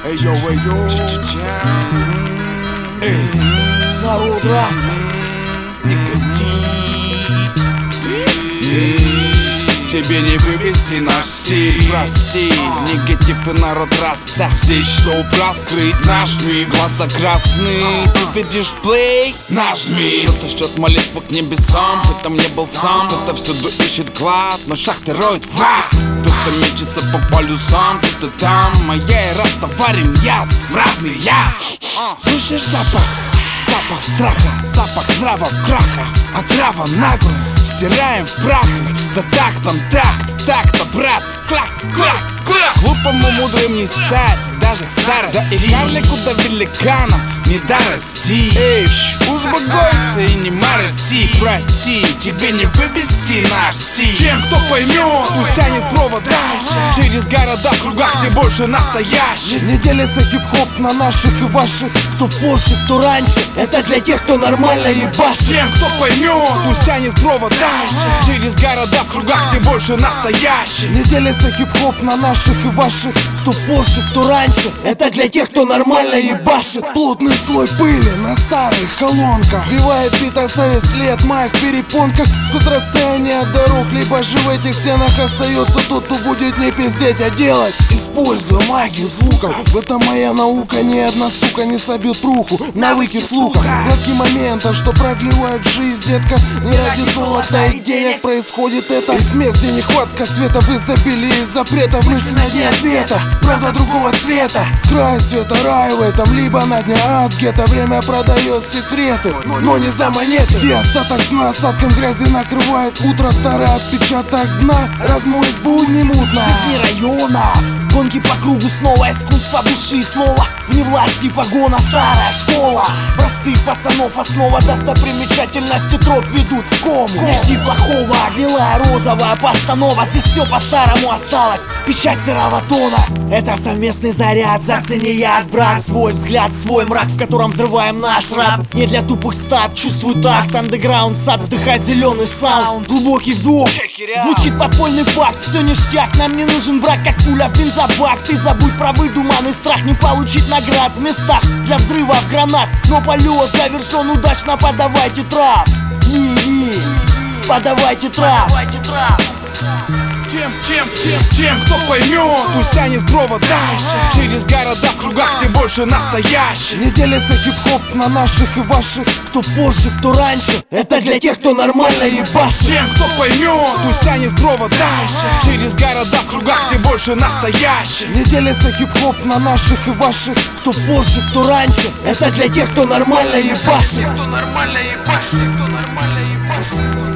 Эй, йоу, эй, Народ Раста, тебе не вывести наш стиль. Прости, негатив и народ Раста. Здесь шоу раскрыть наш мир. Глаза красные, ты видишь плей? Нажми. Кто-то ждет молитву к небесам, хоть там не был сам. Кто-то всюду ищет клад, но шахты роют враг. Кто-то мечется по полюсам, кто-то там. А я и Раста варим яд, смрадный яд. Слышишь запах? Запах страха, запах нрава в краха. А трава наглая, стираем в прах. За тактом так-то, брат. Клак, клак, клак. Глупому мудрым не стать, даже к старости. Да и карлику до великана не дорасти. Эй, уж бойся и не мороси. Прости, тебе не вывести наш стиль. Тем, кто поймет, пусть тянет провод дальше. Через города в кругах, где больше настоящих. Не делится хип-хоп на наших и ваших. Кто позже, кто раньше. Это для тех, кто нормально ебашит. Тем, кто поймет, пусть тянет провод дальше. Через города в кругах, где больше настоящих. Не делится хип-хоп на наших и ваших. Кто позже, кто раньше. Это для тех, кто нормально ебашит. Плотный слой пыли на старых колонках. Сбивает бит, оставит след в моих перепонках. Сквозь расстояние от дорог. Либо же в этих стенах остается тот, кто будет не пиздеть, а делать. Используя магию звуков. В этом моя наука. Ни одна сука не собьет труху. Навыки слуха, гладкий моментов, что продлевают жизнь, детка. Не ради золота и денег происходит это. Из мест, где нехватка света в изобилии запретов. Мысли на дне ответа, правда другого цвета. Край света, рай в этом, либо на дне ад. Где-то время продает секреты, но не за монеты. Где остаток сна, осадком грязи накрывает утро. Старый отпечаток дна размоет будни мутно. Жизни районов, гонки по кругу снова. Искусство души и слова, вне власти погона, старая школа. Простых пацанов основа, достопримечательности троп ведут в кому. Не жди плохого, гнилая розовая постанова. Здесь все по-старому осталось, печать серого тона. Это совместный заряд, зацени яд, брат. Свой взгляд, свой мрак, в котором взрываем наш рэп. Не для тупых стат, чувствуй такт. Андеграунд, сад, вдыхай зеленый саунд. Глубокий вдох, звучит подпольный пакт. Все ништяк, нам не нужен брак, как пуля в бензобак. Ты забудь про выдуманный страх, не получить наград в местах для взрывов гранат. Но полет завершен удачно, подавайте трап. Подавайте трап. Тем, кто поймет, пусть тянет провод дальше. Через города в кругах, где больше настоящих. Не делится хип-хоп на наших и ваших. Кто позже, кто раньше. Это для тех, кто нормально ебашит. Тем, кто поймет, пусть тянет провод дальше. Через города в кругах, где больше настоящих. Не делится хип-хоп на наших и ваших. Кто позже, кто раньше. Это для тех, кто нормально ебашит. Кто нормально ебашит.